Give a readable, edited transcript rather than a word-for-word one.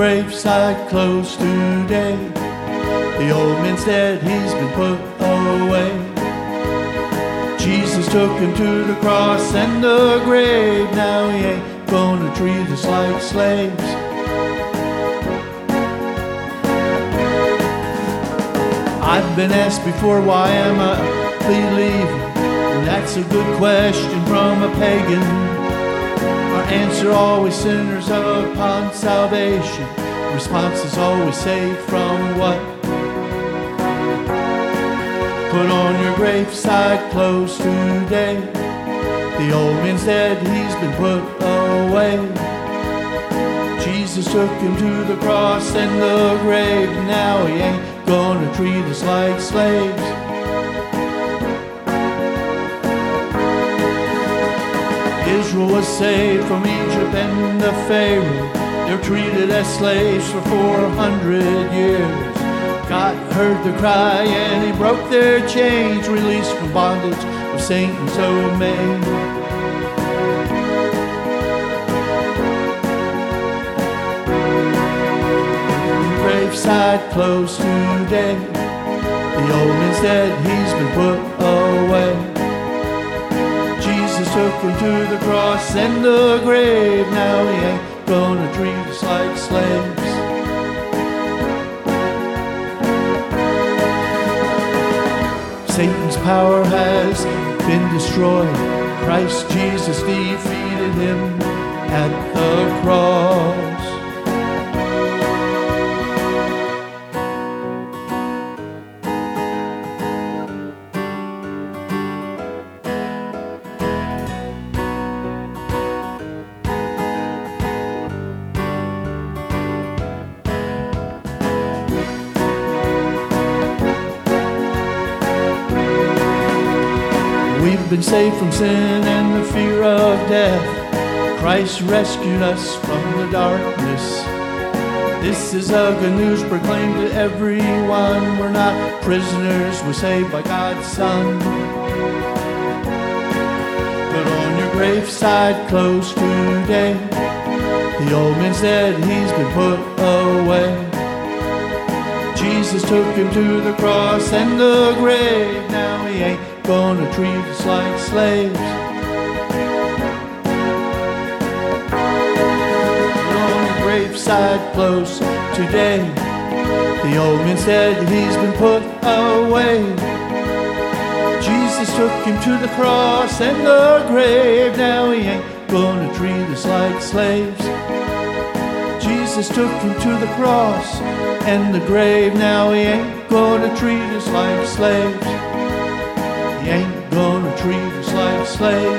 graveside closed today. The old man's dead, he's been put away. Jesus took him to the cross and the grave. Now he ain't gonna treat us like slaves. I've been asked before, why am I a believer? And that's a good question from a pagan. Our answer always sinners upon salvation. Response is always saved from what? Put on your graveside clothes today. The old man's dead, he's been put away. Jesus took him to the cross and the grave. Now he ain't gonna treat us like slaves. Israel was saved from Egypt and the Pharaoh. They were treated as slaves for 400 years. God heard their cry and he broke their chains, released from bondage of Satan's domain. Graveside closed today. The old man's dead, he's been put away. Jesus took him to the cross and the grave. Now he ain't gonna treat us like slaves. Satan's power has been destroyed. Christ Jesus defeated him at the cross. We've been saved from sin and the fear of death. Christ rescued us from the darkness. This is a good news proclaimed to everyone. We're not prisoners, we're saved by God's Son. Put on your graveside clothes today. The old man's dead, he's been put away. Jesus took him to the cross and the grave. Now he ain't gonna treat us like slaves. Put on your graveside clothes today. The old man's dead, he's been put away. Jesus took him to the cross and the grave. Now he ain't gonna treat us like slaves. Jesus took him to the cross and the grave. Now he ain't gonna treat us like slaves. He ain't gonna treat us like slaves.